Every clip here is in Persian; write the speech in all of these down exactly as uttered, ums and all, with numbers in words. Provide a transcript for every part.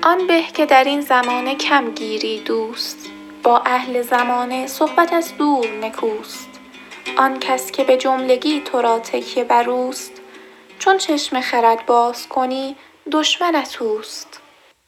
آن به که در این زمانه کم گیری دوست، با اهل زمانه صحبت از دور نکوست. آن کس که به جملگی تو را تکیه بر اوست، چون چشم خرد باز کنی دشمنت اوست.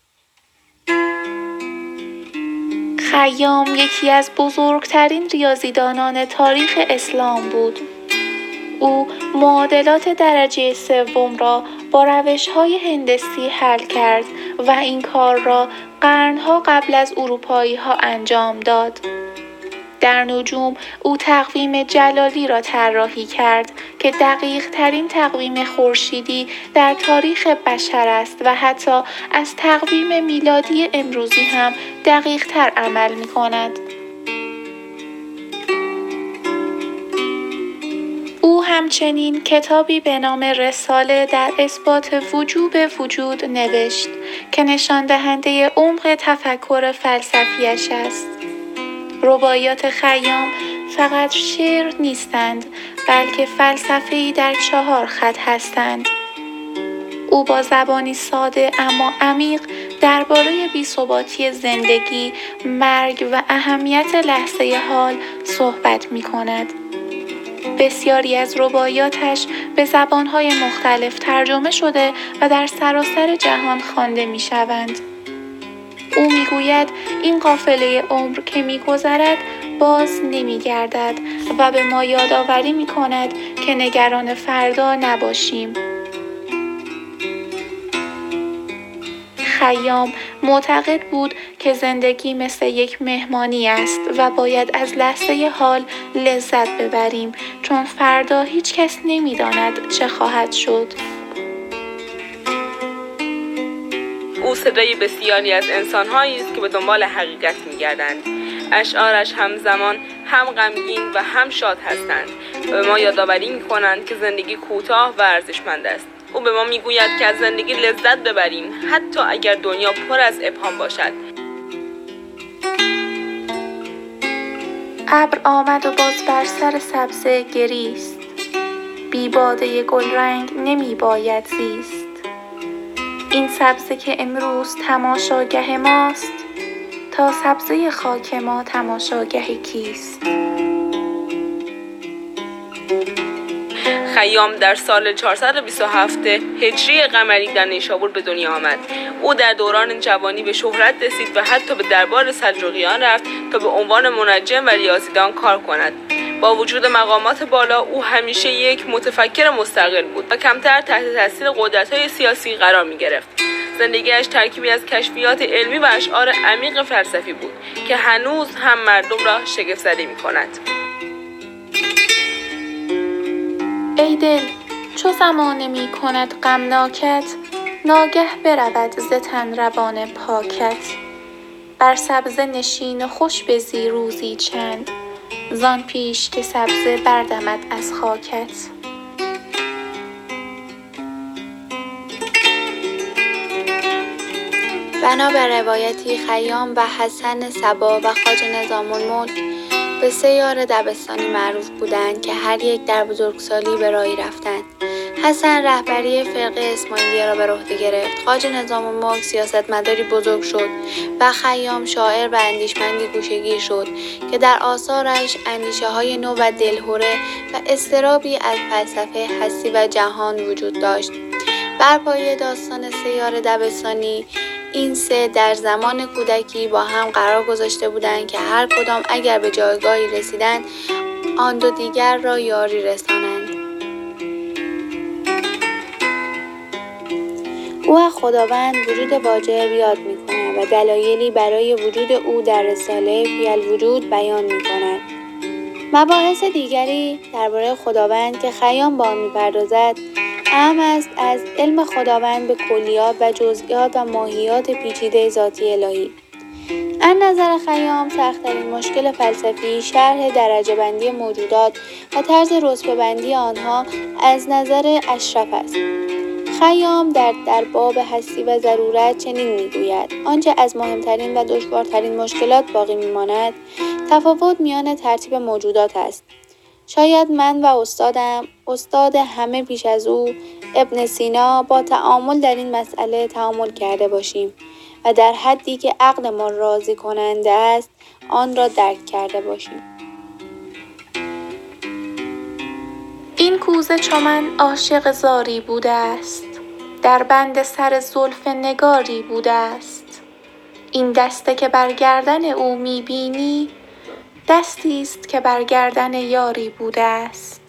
خیام یکی از بزرگترین ریاضیدانان تاریخ اسلام بود. او معادلات درجه سوم را با روش‌های هندسی حل کرد و این کار را قرن‌ها قبل از اروپایی‌ها انجام داد. در نجوم او تقویم جلالی را طراحی کرد که دقیق ترین تقویم خورشیدی در تاریخ بشر است و حتی از تقویم میلادی امروزی هم دقیق تر عمل می کند. او همچنین کتابی به نام رساله در اثبات وجوب وجود نوشت که نشان دهنده عمق تفکر فلسفیش است. رباعیات خیام فقط شعر نیستند، بلکه فلسفه‌ای در چهار خط هستند. او با زبانی ساده اما عمیق درباره بی‌ثباتی زندگی، مرگ و اهمیت لحظه حال صحبت می‌کند. بسیاری از رباعیاتش به زبان‌های مختلف ترجمه شده و در سراسر جهان خوانده می‌شوند. او میگوید این قافله عمر که میگذرد باز نمیگردد و به ما یادآوری میکند که نگران فردا نباشیم. خیام معتقد بود که زندگی مثل یک مهمانی است و باید از لحظه حال لذت ببریم، چون فردا هیچ کس نمیداند چه خواهد شد. او صدای بسیاری از انسان‌هایی است که به دنبال حقیقت می‌گردند. اشعارش همزمان هم غمگین و هم شاد هستند و به ما یادآوری می‌کنند که زندگی کوتاه و ارزشمند است. او به ما می‌گوید که از زندگی لذت ببریم، حتی اگر دنیا پر از ابهام باشد. ابر آمد و باز بر سر سبزه گریست، بی باده گلرنگ نمی باید زیست. این سبزه که امروز تماشاگه ماست، تا سبزه خاک ما تماشاگه کیست؟ خیام در سال چهارصد و بیست و هفت هجری قمری در نیشابور به دنیا آمد. او در دوران جوانی به شهرت رسید و حتی به دربار سلجوقیان رفت تا به عنوان منجم و ریاضیدان کار کند. با وجود مقامات بالا، او همیشه یک متفکر مستقل بود و کمتر تحت تاثیر قدرت‌های سیاسی قرار می‌گرفت. زندگیش ترکیبی از کشفیات علمی و اشعار عمیق فلسفی بود که هنوز هم مردم را شگفت‌زده می‌کند. ای دل، چو زمانه می کند غمناکت، ناگه برود ز تن روان پاکت. بر سبزه نشین و خوش بزی روزی چند، زان پیش که سبزه بردمد از خاکت. بنا بر روایتی خیام و حسن صبا و خواجه نظام الملک به سه یار دبستانی معروف بودند که هر یک در بزرگسالی به راهی رفتند. حسن رهبری فرقه اسماعیلیه را به عهده گرفت، خواجه نظام الملک سیاستمداری بزرگ شد و خیام شاعر و اندیشمندی گوشه‌گیر شد که در آثارش اندیشه‌های نو و دلهره و اضطرابی از فلسفه هستی و جهان وجود داشت. بر پایه داستان سه یار دبستانی، این سه در زمان کودکی با هم قرار گذاشته بودند که هر کدام اگر به جایگاهی رسیدند آن دو دیگر را یاری رسانند. او از خداوند وجود واجب یاد می‌کند و دلایلی برای وجود او در رساله فی الوجود بیان می‌کند. مباحث دیگری درباره خداوند که خیام با آن می‌پردازد اهم است از علم خداوند به کلیات و جزئیات و ماهیات پیچیده ذاتی الهی. از نظر خیام سخت‌ترین مشکل فلسفی شرح درجه بندی موجودات و طرز رتبه بندی آنها از نظر اشرف است. خیام در در باب هستی و ضرورت چنین میگوید: آنچه از مهمترین و دشوارترین مشکلات باقی میماند تفاوت میان ترتیب موجودات است. شاید من و استادم، استاد همه پیش از او، ابن سینا، با تأمل در این مسئله تأمل کرده باشیم و در حدی که عقل ما راضی کننده است آن را درک کرده باشیم. این کوزه چو من عاشق زاری بوده است، در بند سر زلف نگاری بوده است. این دسته که بر گردن او می بینی، دستی است که بر گردن یاری بوده است.